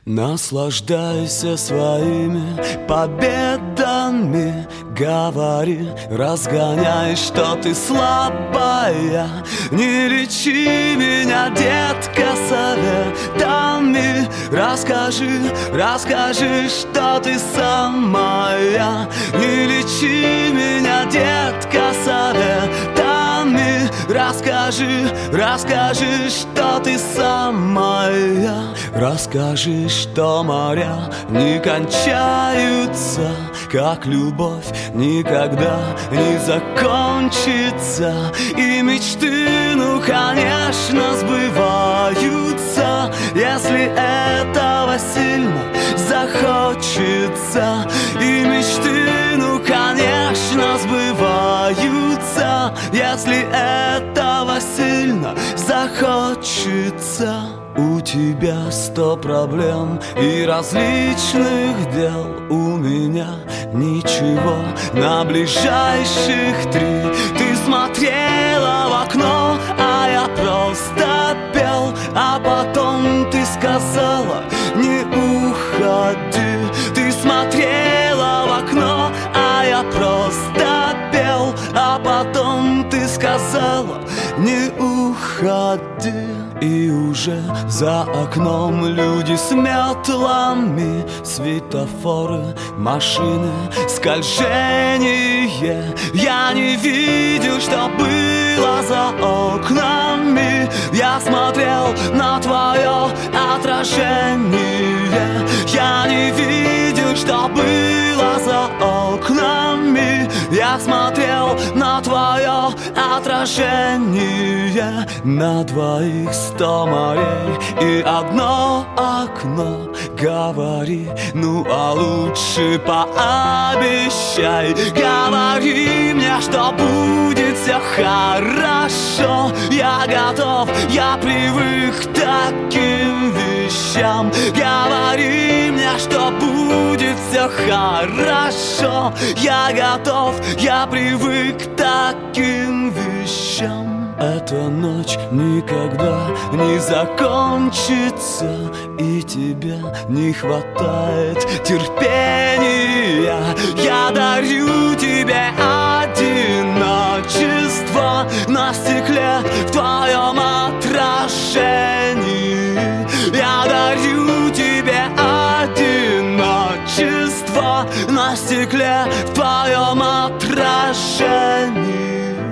Наслаждайся своими победами, говори, разгоняй, что ты слабая. Не лечи меня, детка, советами. Расскажи, что ты самая. Не лечи меня, детка, советами. Расскажи, что ты самая. Расскажи, что моря не кончаются, как любовь никогда не закончится. И мечты, ну, конечно, сбываются, если этого сильно захочется. И мечты, ну, конечно, сбываются, если этого сильно захочется. У тебя 100 проблем и различных дел, у меня ничего, на ближайших 3. Ты смотрела в окно, а я просто пел, а потом ты сказала: не уходи. Ты смотрела в окно, а я просто пел, а потом ты сказала: не уходи. И уже за окном люди с метлами, светофоры, машины, скольжение. Я не видел, что было за окнами. Я смотрел на твое отражение. Я не видел, что было за окнами. Я смотрел на твое отражение. На двоих 100 морей и одно окно. Говори, ну а лучше пообещай. Говори мне, что будет все хорошо. Я готов, я привык к таким вещам. Говори мне, что будет все хорошо. Я готов, я привык к таким вещам. Эта ночь никогда не закончится, и тебе не хватает терпения. Я дарю тебе одиночество на стекле в твоем отражении. Я дарю тебе одиночество на стекле в твоем отражении.